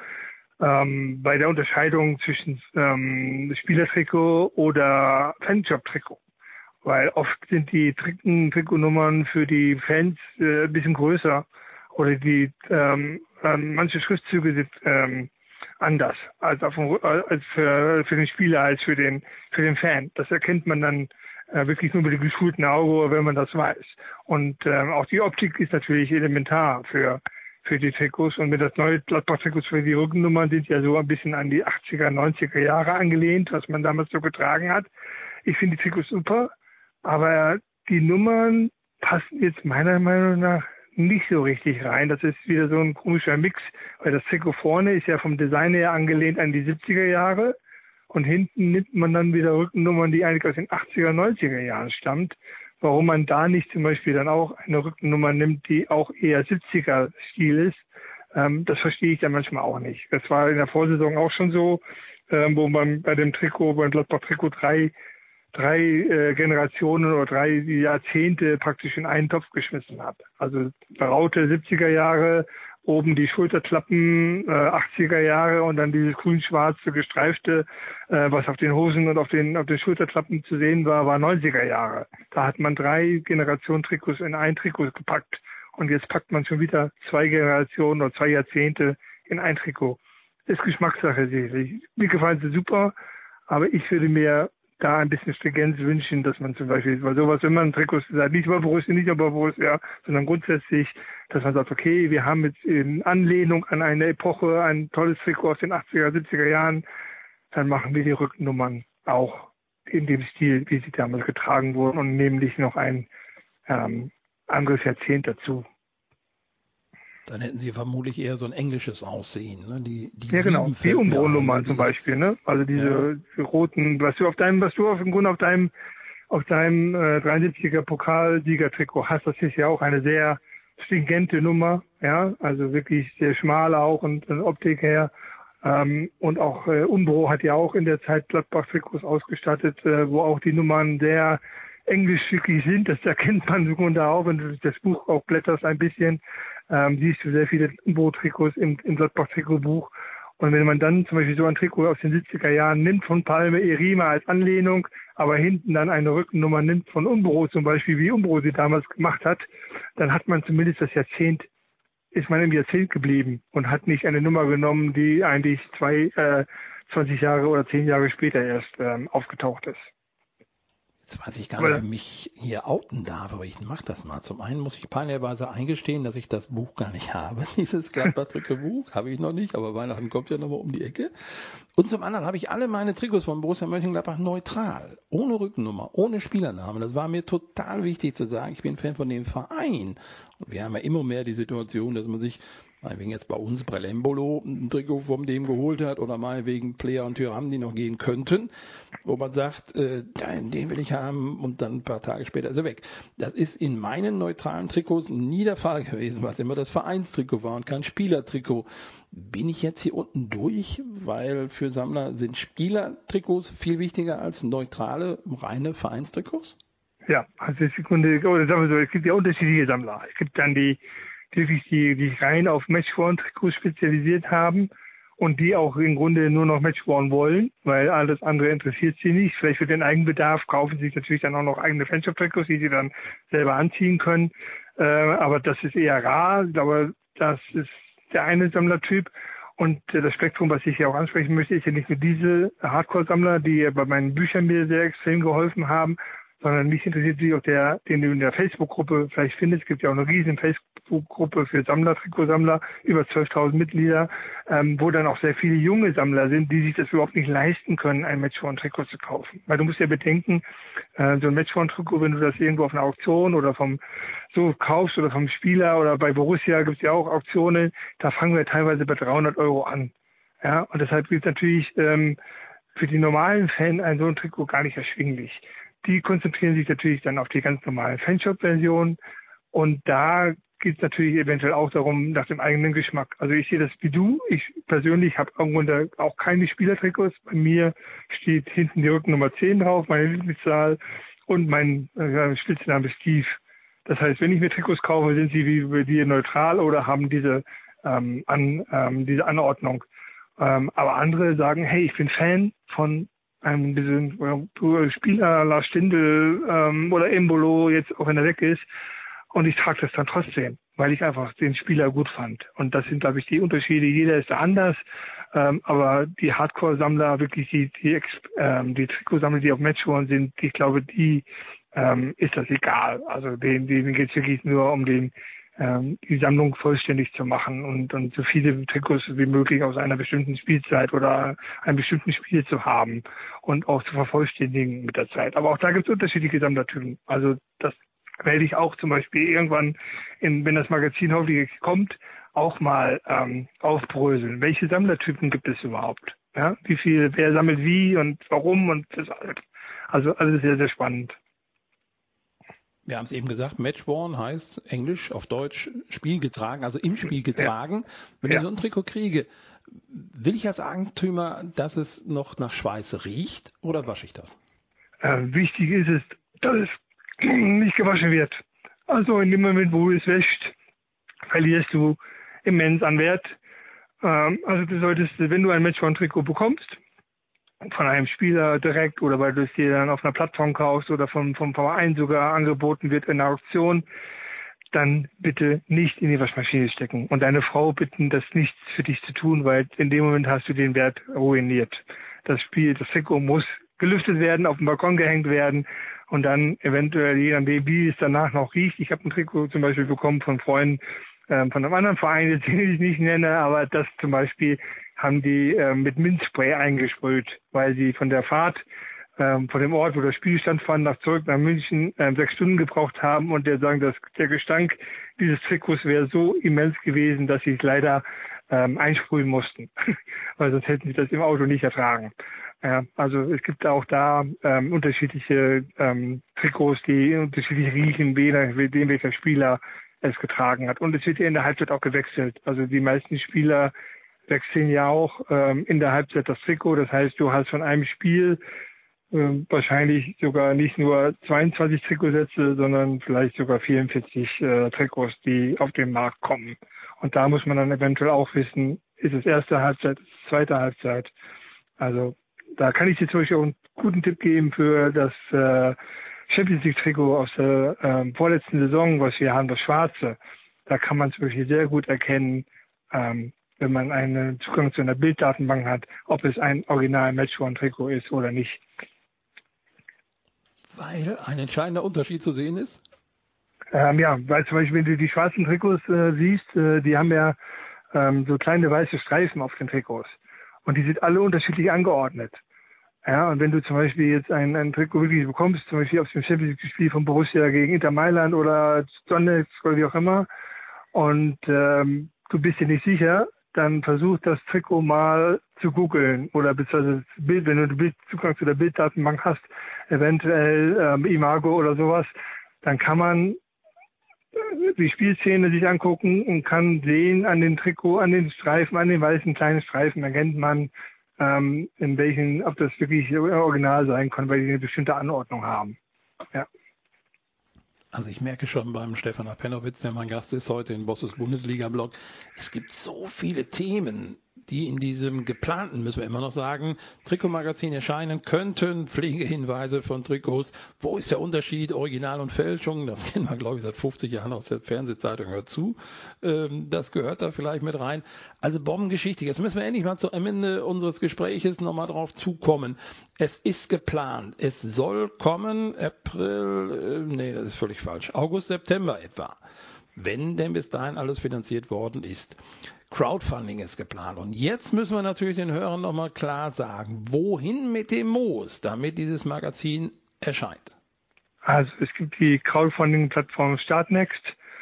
ähm, bei der Unterscheidung zwischen ähm, Spielertrikot oder Fanshop-Trikot. Weil oft sind die Tri- Trikotnummern für die Fans äh, ein bisschen größer oder die ähm, äh, manche Schriftzüge sind ähm, anders als, auf dem, als für, für den Spieler als für den für den Fan. Das erkennt man dann äh, wirklich nur mit dem geschulten Auge, wenn man das weiß. Und ähm, auch die Optik ist natürlich elementar für für die Trikots. Und mit das neue Gladbach-Trikots für die Rückennummern sind ja so ein bisschen an die achtziger, neunziger Jahre angelehnt, was man damals so getragen hat. Ich finde die Trikots super, aber die Nummern passen jetzt meiner Meinung nach nicht so richtig rein. Das ist wieder so ein komischer Mix, weil das Trikot vorne ist ja vom Design her angelehnt an die siebziger Jahre und hinten nimmt man dann wieder Rückennummern, die eigentlich aus den achtziger, neunziger Jahren stammt. Warum man da nicht zum Beispiel dann auch eine Rückennummer nimmt, die auch eher siebziger Stil ist, ähm, das verstehe ich dann manchmal auch nicht. Das war in der Vorsaison auch schon so, ähm, wo man bei dem Trikot, beim Gladbach-Trikot drei drei äh, Generationen oder drei Jahrzehnte praktisch in einen Topf geschmissen hat. Also Raute siebziger Jahre, oben die Schulterklappen äh, achtziger Jahre und dann dieses grün-schwarze gestreifte, äh, was auf den Hosen und auf den auf den Schulterklappen zu sehen war, war neunziger Jahre. Da hat man drei Generationen Trikots in ein Trikot gepackt und jetzt packt man schon wieder zwei Generationen oder zwei Jahrzehnte in ein Trikot. Ist Geschmackssache sicherlich. Mir gefallen sie super, aber ich würde mir da ein bisschen Stringenz wünschen, dass man zum Beispiel, weil sowas, wenn man Trikots sagt, nicht über Borussia, nicht über Borussia, sondern grundsätzlich, dass man sagt, okay, wir haben jetzt in Anlehnung an eine Epoche ein tolles Trikot aus den achtziger, siebziger Jahren, dann machen wir die Rückennummern auch in dem Stil, wie sie damals getragen wurden und nämlich noch ein ähm, anderes Jahrzehnt dazu. Dann hätten sie vermutlich eher so ein englisches Aussehen, ne? Die, die ja, genau, die Umbro-Nummern zum Beispiel, ne? Also diese ja. roten, was du auf deinem, was du auf im Grunde auf deinem, auf deinem äh, dreiundsiebziger Pokalsiegertrikot hast, das ist ja auch eine sehr stringente Nummer, ja, also wirklich sehr schmal auch und von Optik her. Ähm, und auch äh, Umbro hat ja auch in der Zeit Gladbach-Trikots ausgestattet, äh, wo auch die Nummern sehr englischschickig sind. Das erkennt man im Grunde auch, wenn du das Buch auch blätterst ein bisschen. Ähm, siehst du sehr viele Umbro-Trikots im, im Gladbach-Trikotbuch. Und wenn man dann zum Beispiel so ein Trikot aus den siebziger Jahren nimmt von Palme Erima als Anlehnung, aber hinten dann eine Rückennummer nimmt von Umbro zum Beispiel, wie Umbro sie damals gemacht hat, dann hat man zumindest das Jahrzehnt, ist man im Jahrzehnt geblieben und hat nicht eine Nummer genommen, die eigentlich zwei, äh, zwanzig Jahre oder zehn Jahre später erst ähm, aufgetaucht ist. Jetzt weiß ich gar nicht, ob ich mich hier outen darf, aber ich mache das mal. Zum einen muss ich peinlicherweise eingestehen, dass ich das Buch gar nicht habe. Dieses Gladbach-Trikot-Buch habe ich noch nicht, aber Weihnachten kommt ja nochmal um die Ecke. Und zum anderen habe ich alle meine Trikots von Borussia Mönchengladbach neutral, ohne Rückennummer, ohne Spielernamen. Das war mir total wichtig zu sagen, ich bin Fan von dem Verein. Und wir haben ja immer mehr die Situation, dass man sich meinetwegen jetzt bei uns Brelembolo ein Trikot von dem geholt hat oder meinetwegen Player und Thuram, die noch gehen könnten, wo man sagt, äh, den will ich haben und dann ein paar Tage später ist er weg. Das ist in meinen neutralen Trikots nie der Fall gewesen, was immer das Vereinstrikot war und kein Spielertrikot. Bin ich jetzt hier unten durch, weil für Sammler sind Spielertrikots viel wichtiger als neutrale, reine Vereinstrikots? Ja, also es gibt, oder sagen wir so, es gibt ja unterschiedliche Sammler. Es gibt dann die wirklich die, die sich rein auf Matchworn-Trikots spezialisiert haben und die auch im Grunde nur noch Matchworn wollen, weil alles andere interessiert sie nicht. Vielleicht für den Eigenbedarf kaufen sie sich natürlich dann auch noch eigene Fanshop-Trikots, die sie dann selber anziehen können. Äh, aber das ist eher rar. Aber das ist der eine Sammlertyp. Und äh, das Spektrum, was ich hier auch ansprechen möchte, ist ja nicht nur diese Hardcore-Sammler, die ja bei meinen Büchern mir sehr extrem geholfen haben, sondern mich interessiert sich auch der, den du in der Facebook-Gruppe vielleicht findest. Es gibt ja auch eine riesen Facebook-Gruppe für Sammler, Trikotsammler, über zwölftausend Mitglieder, ähm, wo dann auch sehr viele junge Sammler sind, die sich das überhaupt nicht leisten können, ein Matchworn-Trikot zu kaufen. Weil du musst ja bedenken, äh, so ein Matchworn-Trikot, wenn du das irgendwo auf einer Auktion oder vom so kaufst oder vom Spieler oder bei Borussia gibt es ja auch Auktionen, da fangen wir teilweise bei dreihundert Euro an. Ja, und deshalb ist natürlich ähm, für die normalen Fan ein so ein Trikot gar nicht erschwinglich. Die konzentrieren sich natürlich dann auf die ganz normale Fanshop-Version und da geht es natürlich eventuell auch darum, nach dem eigenen Geschmack. Also ich sehe das wie du. Ich persönlich habe irgendwo auch keine Spielertrikots. Bei mir steht hinten die Rückennummer zehn drauf, meine Lieblingszahl und mein äh, Spitzname ist Steve. Das heißt, wenn ich mir Trikots kaufe, sind sie wie bei dir neutral oder haben diese, ähm, an, ähm, diese Anordnung. Ähm, aber andere sagen, hey, ich bin Fan von ein bisschen äh, Spieler, Lars Stindl ähm, oder Embolo, jetzt auch wenn er weg ist. Und ich trage das dann trotzdem, weil ich einfach den Spieler gut fand. Und das sind, glaube ich, die Unterschiede. Jeder ist da anders. Ähm, aber die Hardcore-Sammler, wirklich die, die, ähm, die Trikotsammler, die auf Matchworn sind, ich glaube, die ähm, ist das egal. Also denen, denen geht es wirklich nur um den ähm, die Sammlung vollständig zu machen und, und so viele Trikots wie möglich aus einer bestimmten Spielzeit oder einem bestimmten Spiel zu haben und auch zu vervollständigen mit der Zeit. Aber auch da gibt es unterschiedliche Sammlertypen. Also das werde ich auch zum Beispiel irgendwann, in, wenn das Magazin hoffentlich kommt, auch mal ähm, aufbröseln. Welche Sammlertypen gibt es überhaupt? Ja? Wie viel, wer sammelt wie und warum und das alles. Also alles sehr, sehr spannend. Wir haben es eben gesagt, Matchworn heißt Englisch auf Deutsch Spiel getragen, also im Spiel getragen. Ja. Wenn ja. ich so ein Trikot kriege, will ich als Eigentümer, dass es noch nach Schweiß riecht oder wasche ich das? Äh, wichtig ist es, dass es nicht gewaschen wird. Also in dem Moment, wo du es wäscht, verlierst du immens an Wert. Ähm, also du solltest, wenn du ein Matchworn-Trikot bekommst, von einem Spieler direkt oder weil du es dir dann auf einer Plattform kaufst oder vom, vom Verein sogar angeboten wird in einer Auktion, dann bitte nicht in die Waschmaschine stecken und deine Frau bitten, das nichts für dich zu tun, weil in dem Moment hast du den Wert ruiniert. Das Spiel, das Trikot muss gelüftet werden, auf den Balkon gehängt werden und dann eventuell, je nachdem, wie es danach noch riecht. Ich habe ein Trikot zum Beispiel bekommen von Freunden ähm, von einem anderen Verein, den ich nicht nenne, aber das zum Beispiel haben die äh, mit Minzspray eingesprüht, weil sie von der Fahrt ähm, von dem Ort, wo das Spiel stattfand, nach zurück nach München äh, sechs Stunden gebraucht haben und der sagen, dass der Gestank dieses Trikots wäre so immens gewesen, dass sie es leider ähm, einsprühen mussten, weil sonst hätten sie das im Auto nicht ertragen. Ja, also es gibt auch da ähm, unterschiedliche ähm, Trikots, die unterschiedlich riechen, je nachdem welcher Spieler es getragen hat. Und es wird ja in der Halbzeit auch gewechselt. Also die meisten Spieler wechseln ja auch ähm, in der Halbzeit das Trikot. Das heißt, du hast von einem Spiel äh, wahrscheinlich sogar nicht nur zweiundzwanzig Trikotsätze, sondern vielleicht sogar vierundvierzig äh, Trikots, die auf den Markt kommen. Und da muss man dann eventuell auch wissen, ist es erste Halbzeit, ist es zweite Halbzeit. Also da kann ich dir zum Beispiel auch einen guten Tipp geben für das äh, Champions League Trikot aus der äh, vorletzten Saison, was wir haben, das Schwarze. Da kann man zum Beispiel sehr gut erkennen, ähm, wenn man einen Zugang zu einer Bilddatenbank hat, ob es ein original Matchworn-Trikot ist oder nicht. Weil ein entscheidender Unterschied zu sehen ist? Ähm, ja, weil zum Beispiel, wenn du die schwarzen Trikots äh, siehst, äh, die haben ja ähm, so kleine weiße Streifen auf den Trikots. Und die sind alle unterschiedlich angeordnet. Ja, und wenn du zum Beispiel jetzt ein, ein Trikot wirklich bekommst, zum Beispiel aus dem Champions League-Spiel von Borussia gegen Inter Mailand oder Donetsk oder wie auch immer, und ähm, du bist dir nicht sicher, dann versuch das Trikot mal zu googeln oder beziehungsweise das Bild, wenn du Zugang zu der Bilddatenbank hast, eventuell ähm, Imago oder sowas, dann kann man die Spielszene sich angucken und kann sehen an den Trikot, an den Streifen, an den weißen kleinen Streifen, erkennt man, ähm, in welchen, ob das wirklich original sein kann, weil die eine bestimmte Anordnung haben. Ja. Also ich merke schon beim Stefan Apenowitz, der mein Gast ist heute in Bosses Bundesliga-Blog, es gibt so viele Themen, die in diesem geplanten, müssen wir immer noch sagen, Trikotmagazin erscheinen könnten. Pflegehinweise von Trikots. Wo ist der Unterschied, Original und Fälschung? Das kennen wir, glaube ich, seit fünfzig Jahren aus der Fernsehzeitung. Hört zu. Das gehört da vielleicht mit rein. Also Bombengeschichte. Jetzt müssen wir endlich mal am Ende unseres Gespräches nochmal drauf zukommen. Es ist geplant. Es soll kommen April, nee, das ist völlig falsch. August, September etwa. Wenn denn bis dahin alles finanziert worden ist. Crowdfunding ist geplant. Und jetzt müssen wir natürlich den Hörern nochmal klar sagen, wohin mit dem Moos, damit dieses Magazin erscheint. Also es gibt die Crowdfunding-Plattform Startnext,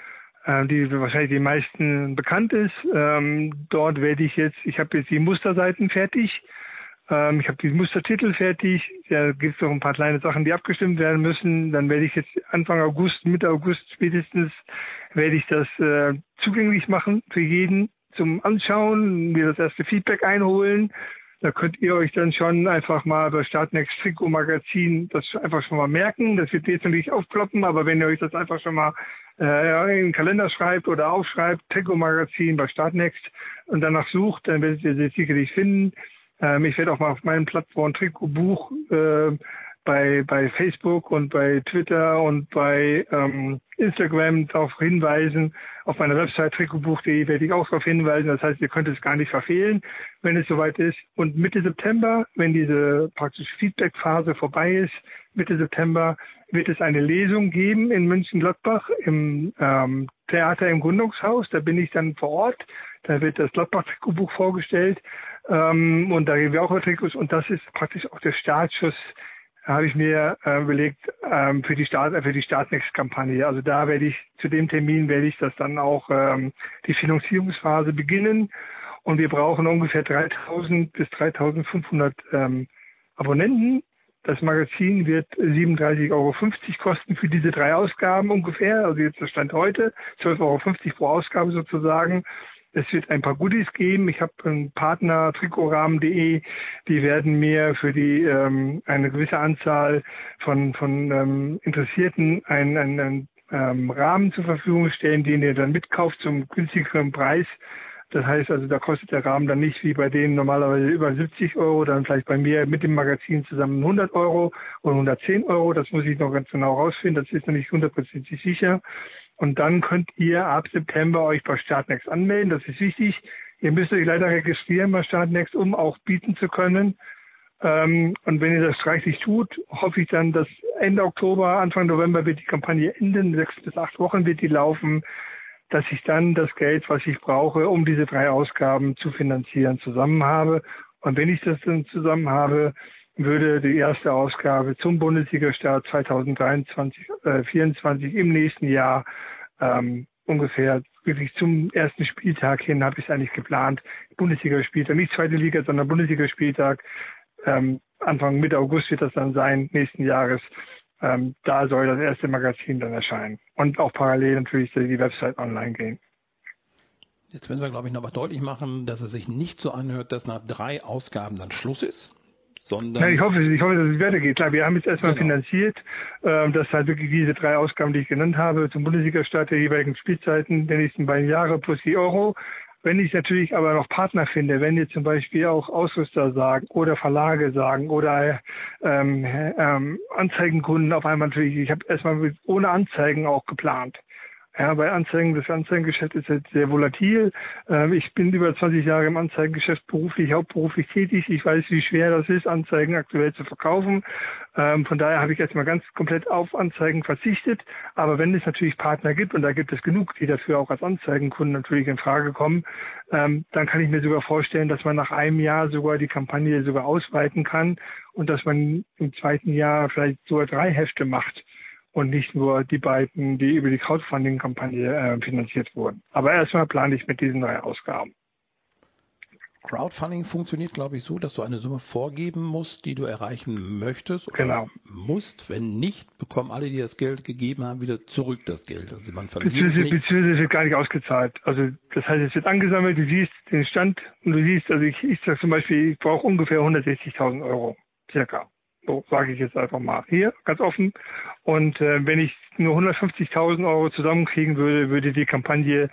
äh, die wahrscheinlich den meisten bekannt ist. Ähm, dort werde ich jetzt, ich habe jetzt die Musterseiten fertig. Ähm, ich habe die Mustertitel fertig. Da gibt es noch ein paar kleine Sachen, die abgestimmt werden müssen. Dann werde ich jetzt Anfang August, Mitte August spätestens, werde ich das äh, zugänglich machen für jeden zum Anschauen, mir das erste Feedback einholen. Da könnt ihr euch dann schon einfach mal bei Startnext Trikot Magazin das einfach schon mal merken. Das wird jetzt noch nicht aufploppen, aber wenn ihr euch das einfach schon mal äh, in den Kalender schreibt oder aufschreibt, Trikot Magazin bei Startnext und danach sucht, dann werdet ihr es sicherlich finden. Ähm, ich werde auch mal auf meinen Plattformen Trikotbuch äh, bei bei Facebook und bei Twitter und bei ähm, Instagram darauf hinweisen. Auf meiner Website trikotbuch punkt de werde ich auch darauf hinweisen. Das heißt, ihr könnt es gar nicht verfehlen, wenn es soweit ist. Und Mitte September, wenn diese praktische Feedback-Phase vorbei ist, Mitte September wird es eine Lesung geben in Mönchengladbach im ähm, Theater im Gründungshaus. Da bin ich dann vor Ort. Da wird das Gladbach-Trikotbuch vorgestellt. Ähm, und da reden wir auch über Trikots. Und das ist praktisch auch der Startschuss, habe ich mir äh, überlegt, ähm, für die Start, äh, für die Startnext-Kampagne. Also da werde ich, zu dem Termin werde ich das dann auch, ähm, die Finanzierungsphase beginnen. Und wir brauchen ungefähr dreitausend bis dreitausendfünfhundert ähm, Abonnenten. Das Magazin wird siebenunddreißig Euro fünfzig kosten für diese drei Ausgaben ungefähr. Also jetzt der Stand heute, zwölf Euro fünfzig pro Ausgabe sozusagen. Es wird ein paar Goodies geben. Ich habe einen Partner, trikotrahmen punkt de, die werden mir für die ähm, eine gewisse Anzahl von von ähm, Interessierten einen, einen, einen ähm, Rahmen zur Verfügung stellen, den ihr dann mitkauft zum günstigeren Preis. Das heißt also, da kostet der Rahmen dann nicht wie bei denen normalerweise über siebzig Euro, dann vielleicht bei mir mit dem Magazin zusammen hundert Euro oder hundertzehn Euro. Das muss ich noch ganz genau rausfinden. Das ist noch nicht hundertprozentig sicher. Und dann könnt ihr ab September euch bei Startnext anmelden. Das ist wichtig. Ihr müsst euch leider registrieren bei Startnext, um auch bieten zu können. Ähm, und wenn ihr das reichlich tut, hoffe ich dann, dass Ende Oktober, Anfang November wird die Kampagne enden. Sechs bis acht Wochen wird die laufen, dass ich dann das Geld, was ich brauche, um diese drei Ausgaben zu finanzieren, zusammen habe. Und wenn ich das dann zusammen habe, würde die erste Ausgabe zum Bundesliga-Start zweitausenddreiundzwanzig, äh, vierundzwanzig im nächsten Jahr ähm, ungefähr wirklich zum ersten Spieltag hin habe ich es eigentlich geplant. Bundesliga-Spieltag, nicht zweite Liga, sondern Bundesliga-Spieltag. Ähm, Anfang Mitte August wird das dann sein, nächsten Jahres. Ähm, da soll das erste Magazin dann erscheinen. Und auch parallel natürlich die Website online gehen. Jetzt müssen wir, glaube ich, noch mal deutlich machen, dass es sich nicht so anhört, dass nach drei Ausgaben dann Schluss ist. Sondern ja, ich hoffe, ich hoffe, dass es weitergeht. Klar, wir haben jetzt erstmal genau. finanziert, äh, dass halt wirklich diese drei Ausgaben, die ich genannt habe, zum Bundesliga-Start der jeweiligen Spielzeiten der nächsten beiden Jahre plus die Euro. Wenn ich natürlich aber noch Partner finde, wenn jetzt zum Beispiel auch Ausrüster sagen oder Verlage sagen oder ähm, ähm, Anzeigenkunden auf einmal natürlich, ich habe erstmal ohne Anzeigen auch geplant. Ja, bei Anzeigen, das Anzeigengeschäft ist halt sehr volatil. Ähm, ich bin über zwanzig Jahre im Anzeigengeschäft beruflich, hauptberuflich tätig. Ich weiß, wie schwer das ist, Anzeigen aktuell zu verkaufen. Ähm, von daher habe ich jetzt mal ganz komplett auf Anzeigen verzichtet. Aber wenn es natürlich Partner gibt, und da gibt es genug, die dafür auch als Anzeigenkunden natürlich in Frage kommen, ähm, dann kann ich mir sogar vorstellen, dass man nach einem Jahr sogar die Kampagne sogar ausweiten kann und dass man im zweiten Jahr vielleicht sogar drei Hefte macht. Und nicht nur die beiden, die über die Crowdfunding-Kampagne äh, finanziert wurden. Aber erstmal plane ich mit diesen drei Ausgaben. Crowdfunding funktioniert, glaube ich, so, dass du eine Summe vorgeben musst, die du erreichen möchtest oder genau. musst. Wenn nicht, bekommen alle, die das Geld gegeben haben, wieder zurück das Geld. Also man verliert Beziehungsweise, nicht. Beziehungsweise wird gar nicht ausgezahlt. Also das heißt, es wird angesammelt, du siehst den Stand und du siehst, also ich, ich sage zum Beispiel, ich brauche ungefähr hundertsechzigtausend Euro, circa. So sage ich jetzt einfach mal hier, ganz offen. Und äh, wenn ich nur hundertfünfzigtausend Euro zusammenkriegen würde, würde die Kampagne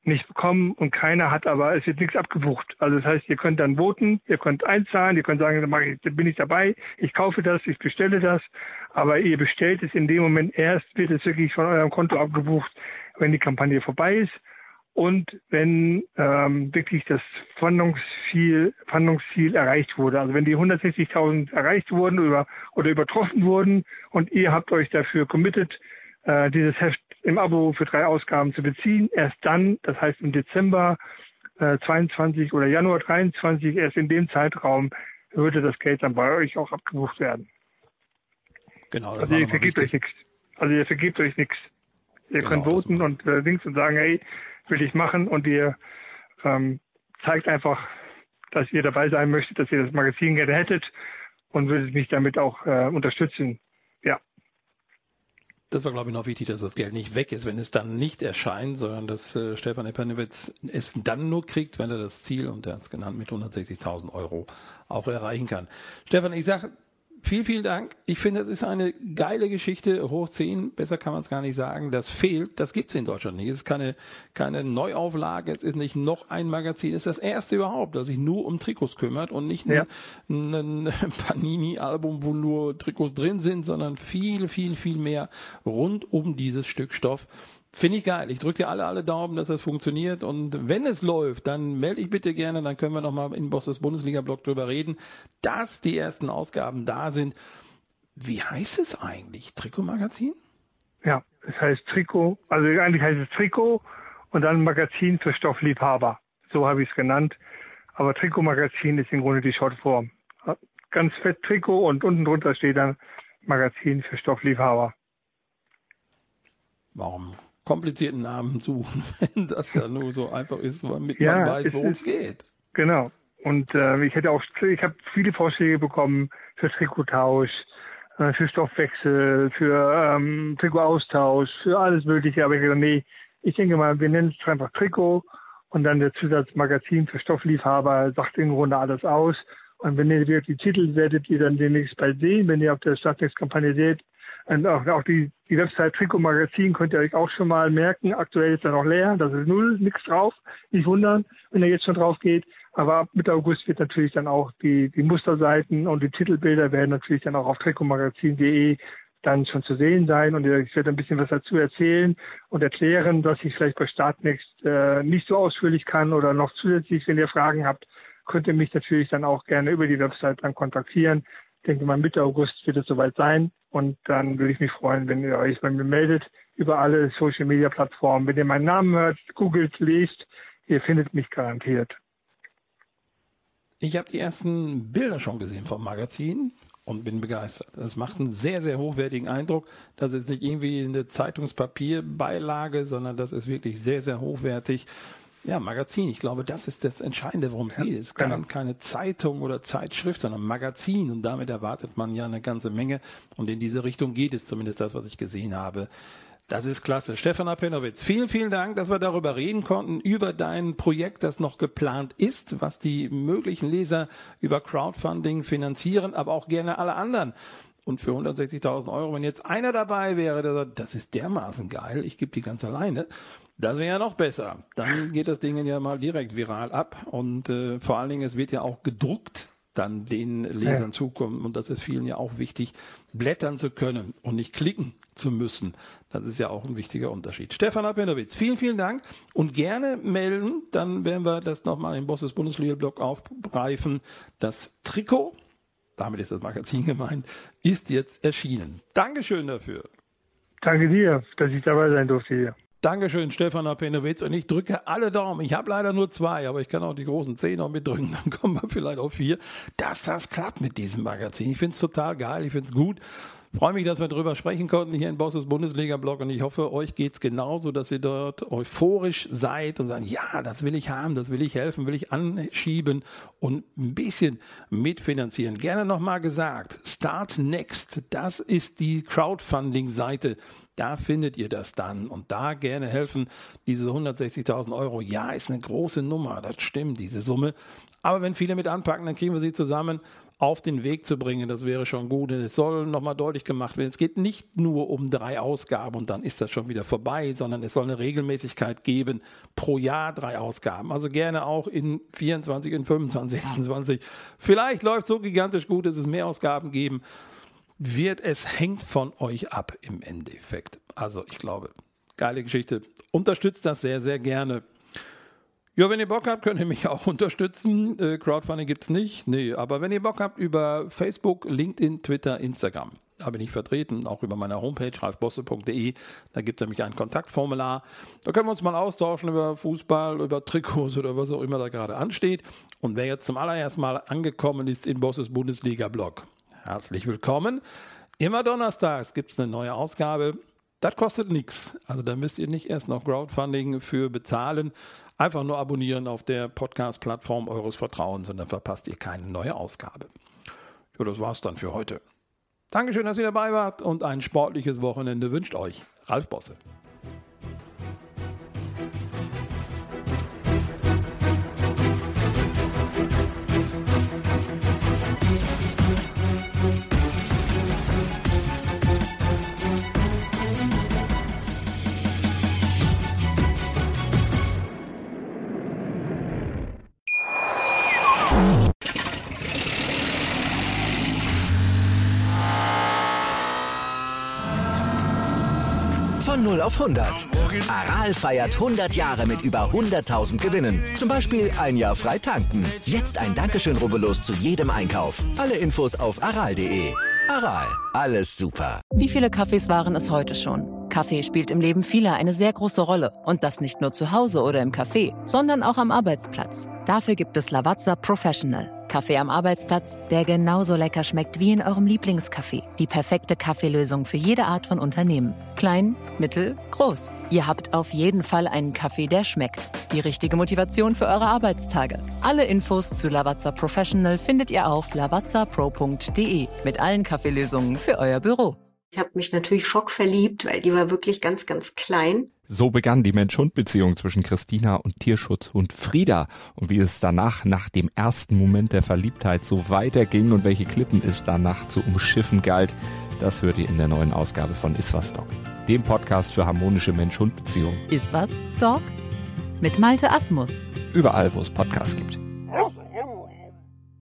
nicht bekommen und keiner hat aber, es wird nichts abgebucht. Also das heißt, ihr könnt dann voten, ihr könnt einzahlen, ihr könnt sagen, dann mache ich, dann bin ich dabei, ich kaufe das, ich bestelle das, aber ihr bestellt es in dem Moment erst, wird es wirklich von eurem Konto abgebucht, wenn die Kampagne vorbei ist und wenn ähm, wirklich das Fahndungsziel, Fahndungsziel erreicht wurde. Also wenn die hundertsechzigtausend erreicht wurden oder, oder übertroffen wurden und ihr habt euch dafür committed, äh, dieses Heft im Abo für drei Ausgaben zu beziehen. Erst dann, das heißt im Dezember äh, zweiundzwanzig oder Januar dreiundzwanzig, erst in dem Zeitraum würde das Geld dann bei euch auch abgebucht werden. Genau. Das also ihr vergebt euch nichts. Also ihr vergebt euch nichts. Ihr genau, könnt voten und äh, links und sagen, hey, will ich machen und ihr ähm, zeigt einfach, dass ihr dabei sein möchtet, dass ihr das Magazin gerne hättet und würdet mich damit auch äh, unterstützen. Ja. Das war, glaube ich, noch wichtig, dass das Geld nicht weg ist, wenn es dann nicht erscheint, sondern dass äh, Stefan Epanowitz es dann nur kriegt, wenn er das Ziel, und er hat es genannt, mit hundertsechzigtausend Euro auch erreichen kann. Stefan, ich sage vielen, vielen Dank. Ich finde, das ist eine geile Geschichte, hoch zehn, besser kann man es gar nicht sagen. Das fehlt, das gibt es in Deutschland nicht. Es ist keine, keine Neuauflage, es ist nicht noch ein Magazin, es ist das erste überhaupt, das sich nur um Trikots kümmert und nicht ja. ein, ein Panini-Album, wo nur Trikots drin sind, sondern viel, viel, viel mehr rund um dieses Stück Stoff. Finde ich geil. Ich drücke dir alle, alle Daumen, dass das funktioniert. Und wenn es läuft, dann melde ich bitte gerne. Dann können wir nochmal im Bosses Bundesliga-Blog drüber reden, dass die ersten Ausgaben da sind. Wie heißt es eigentlich? Trikotmagazin? Ja, es heißt Trikot. Also eigentlich heißt es Trikot und dann Magazin für Stoffliebhaber. So habe ich es genannt. Aber Trikotmagazin ist im Grunde die Shortform. Ganz fett Trikot und unten drunter steht dann Magazin für Stoffliebhaber. Warum komplizierten Namen suchen, wenn das ja nur so einfach ist, damit ja, man weiß, worum es geht. Genau. Und äh, ich hätte auch, ich habe viele Vorschläge bekommen für Trikottausch, äh, für Stoffwechsel, für ähm, Trikotaustausch, für alles Mögliche. Aber ich dachte, nee, ich denke mal, wir nennen es einfach Trikot und dann der Zusatzmagazin für Stoffliebhaber sagt im Grunde alles aus. Und wenn ihr die Titel werdet ihr dann demnächst bald sehen, wenn ihr auf der Startnext-Kampagne seht. Und auch, auch die, die Website Trikotmagazin könnt ihr euch auch schon mal merken. Aktuell ist er noch leer, das ist null, nichts drauf. Nicht wundern, wenn er jetzt schon drauf geht. Aber ab Mitte August wird natürlich dann auch die, die Musterseiten und die Titelbilder werden natürlich dann auch auf trikotmagazin punkt de dann schon zu sehen sein. Und ich werde ein bisschen was dazu erzählen und erklären, was ich vielleicht bei Startnext äh, nicht so ausführlich kann oder noch zusätzlich, wenn ihr Fragen habt, könnt ihr mich natürlich dann auch gerne über die Website dann kontaktieren. Ich denke mal, Mitte August wird es soweit sein. Und dann würde ich mich freuen, wenn ihr euch bei mir meldet über alle Social-Media-Plattformen. Wenn ihr meinen Namen hört, googelt, lest, ihr findet mich garantiert. Ich habe die ersten Bilder schon gesehen vom Magazin und bin begeistert. Es macht einen sehr, sehr hochwertigen Eindruck. Das ist nicht irgendwie eine Zeitungspapierbeilage, sondern das ist wirklich sehr, sehr hochwertig. Ja, Magazin, ich glaube, das ist das Entscheidende, worum es ja, geht. Es ist genau. keine Zeitung oder Zeitschrift, sondern Magazin. Und damit erwartet man ja eine ganze Menge. Und in diese Richtung geht es, zumindest das, was ich gesehen habe. Das ist klasse. Stefan Epanowitz, vielen, vielen Dank, dass wir darüber reden konnten, über dein Projekt, das noch geplant ist, was die möglichen Leser über Crowdfunding finanzieren, aber auch gerne alle anderen. Und für hundertsechzigtausend Euro, wenn jetzt einer dabei wäre, der sagt, das ist dermaßen geil, ich gebe die ganz alleine, das wäre ja noch besser. Dann geht das Ding ja mal direkt viral ab. Und äh, vor allen Dingen, es wird ja auch gedruckt dann den Lesern ja. zukommen. Und das ist vielen ja auch wichtig, blättern zu können und nicht klicken zu müssen. Das ist ja auch ein wichtiger Unterschied. Stefan Epanowitz, vielen, vielen Dank. Und gerne melden, dann werden wir das nochmal im Bosses Bundesliga-Blog aufgreifen. Das Trikot, damit ist das Magazin gemeint, ist jetzt erschienen. Dankeschön dafür. Danke dir, dass ich dabei sein durfte hier. Dankeschön, Stefan Epanowitz. Und ich drücke alle Daumen. Ich habe leider nur zwei, aber ich kann auch die großen zehn noch mitdrücken. Dann kommen wir vielleicht auf vier. Dass das klappt mit diesem Magazin. Ich finde es total geil. Ich finde es gut. Freue mich, dass wir darüber sprechen konnten hier in Bosses Bundesliga-Blog. Und ich hoffe, euch geht es genauso, dass ihr dort euphorisch seid und sagt, ja, das will ich haben, das will ich helfen, will ich anschieben und ein bisschen mitfinanzieren. Gerne nochmal gesagt, Start Next, das ist die Crowdfunding-Seite. Da findet ihr das dann und da gerne helfen. Diese hundertsechzigtausend Euro, ja, ist eine große Nummer, das stimmt, diese Summe. Aber wenn viele mit anpacken, dann kriegen wir sie zusammen auf den Weg zu bringen. Das wäre schon gut. Und es soll nochmal deutlich gemacht werden, es geht nicht nur um drei Ausgaben und dann ist das schon wieder vorbei, sondern es soll eine Regelmäßigkeit geben, pro Jahr drei Ausgaben. Also gerne auch in vierundzwanzig, in fünfundzwanzig, sechsundzwanzig. Vielleicht läuft es so gigantisch gut, dass es mehr Ausgaben geben wird. Es hängt von euch ab im Endeffekt. Also ich glaube, geile Geschichte. Unterstützt das sehr, sehr gerne. Ja, wenn ihr Bock habt, könnt ihr mich auch unterstützen. Äh, Crowdfunding gibt es nicht. Nee, aber wenn ihr Bock habt, über Facebook, LinkedIn, Twitter, Instagram, da bin ich vertreten, auch über meine Homepage ralf bosse punkt de. Da gibt es nämlich ein Kontaktformular. Da können wir uns mal austauschen über Fußball, über Trikots oder was auch immer da gerade ansteht. Und wer jetzt zum allerersten Mal angekommen ist in Bosses Bundesliga-Blog, herzlich willkommen. Immer donnerstags gibt es eine neue Ausgabe. Das kostet nichts. Also da müsst ihr nicht erst noch Crowdfunding für bezahlen. Einfach nur abonnieren auf der Podcast-Plattform eures Vertrauens und dann verpasst ihr keine neue Ausgabe. Ja, das war's dann für heute. Dankeschön, dass ihr dabei wart und ein sportliches Wochenende wünscht euch Ralf Bosse. Von null auf hundert. Aral feiert hundert Jahre mit über hunderttausend Gewinnen. Zum Beispiel ein Jahr frei tanken. Jetzt ein Dankeschön, rubbellos zu jedem Einkauf. Alle Infos auf aral punkt de. Aral, alles super. Wie viele Kaffees waren es heute schon? Kaffee spielt im Leben vieler eine sehr große Rolle. Und das nicht nur zu Hause oder im Café, sondern auch am Arbeitsplatz. Dafür gibt es Lavazza Professional. Kaffee am Arbeitsplatz, der genauso lecker schmeckt wie in eurem Lieblingscafé. Die perfekte Kaffeelösung für jede Art von Unternehmen. Klein, mittel, groß. Ihr habt auf jeden Fall einen Kaffee, der schmeckt. Die richtige Motivation für eure Arbeitstage. Alle Infos zu Lavazza Professional findet ihr auf lavazza pro punkt de mit allen Kaffeelösungen für euer Büro. Ich habe mich natürlich schockverliebt, weil die war wirklich ganz, ganz klein. So begann die Mensch-Hund-Beziehung zwischen Christina und Tierschutzhund Frieda. Und wie es danach, nach dem ersten Moment der Verliebtheit, so weiterging und welche Klippen es danach zu umschiffen galt, das hört ihr in der neuen Ausgabe von Iswas Dog, dem Podcast für harmonische Mensch-Hund-Beziehungen. Iswas Dog? Mit Malte Asmus. Überall, wo es Podcasts gibt.